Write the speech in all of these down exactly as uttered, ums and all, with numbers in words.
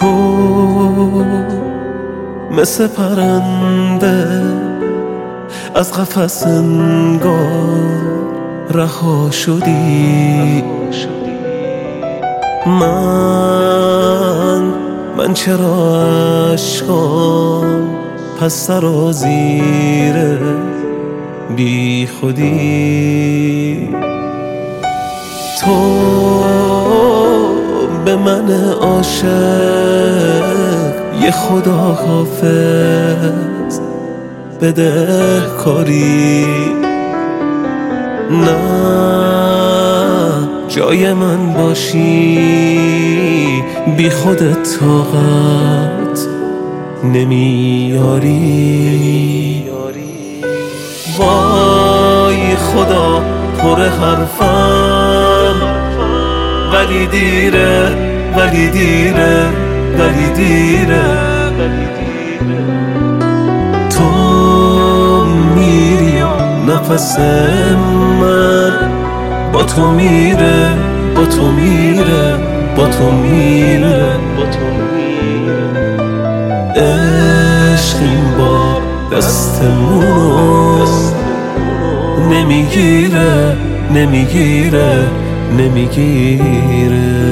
تو مثل پرنده از قفس انگار رها شدی. من من چرا عشقام پس سرازیر بی خودی. تو به من عاشق یه خدا حافظ بده کاری. نه جای من باشی بی خودت طاقت نمیاری. وای خدا پر حرفم ولی دیره ولی دیره ولی دیره. تو میری نفس من با تو میره با تو میره با تو میره. عشق این بار دستمونو نمیگیره نمیگیره نمیگیره.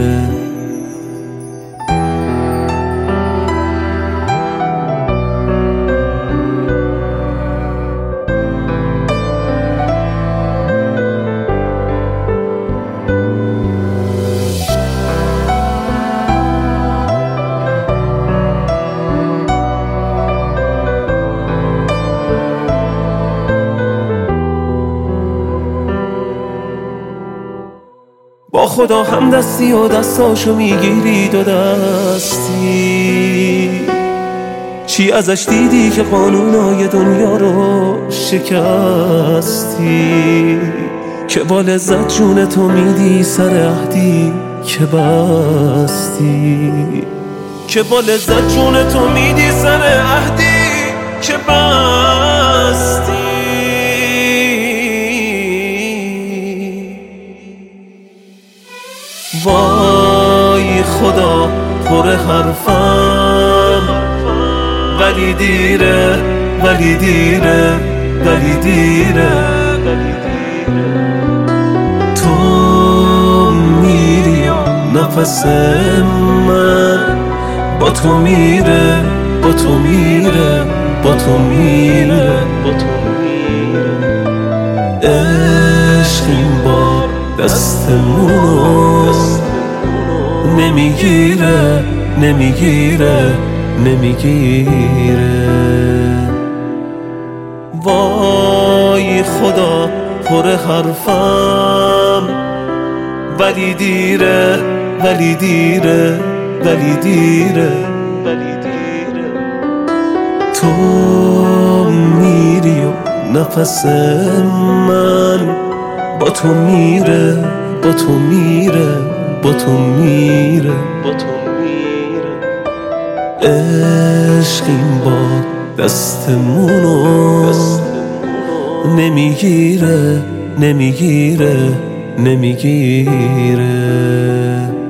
با خدا هم دستی و دستاشو میگیری دو دستی. چی ازش دیدی که قانونای دنیا رو شکستی؟ که با لذت جون تو میدی سر عهدی که بستی. که با لذت جون تو میدی سر عهدی که بستی. وای خدا پر حرفم ولی دیره ولی دیره ولی دیره. تو میری نفس من با تو میره با تو میره با تو میره. عشق این بار دستمونو نمیگیره، نمیگیره، نمیگیره. وای خدا پر حرفم، ولی دیره، ولی دیره، ولی دیره. تو میری و نفس من با تو میره، با تو میره، با تو میره. عشق این بار دستمونو نمیگیره، نمیگیره، نمیگیره.